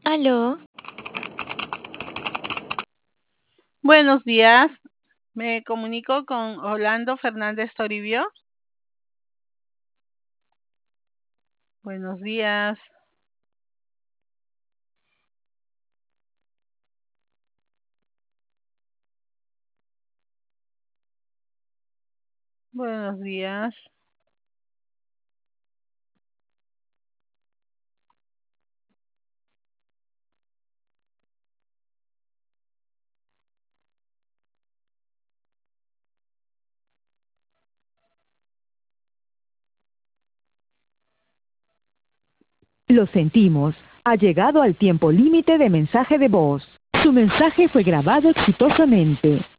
Aló, Buenos días, me comunico con Orlando Fernández Toribio. Buenos días, buenos días. Lo sentimos. Ha llegado al tiempo límite de mensaje de voz. Su mensaje fue grabado exitosamente.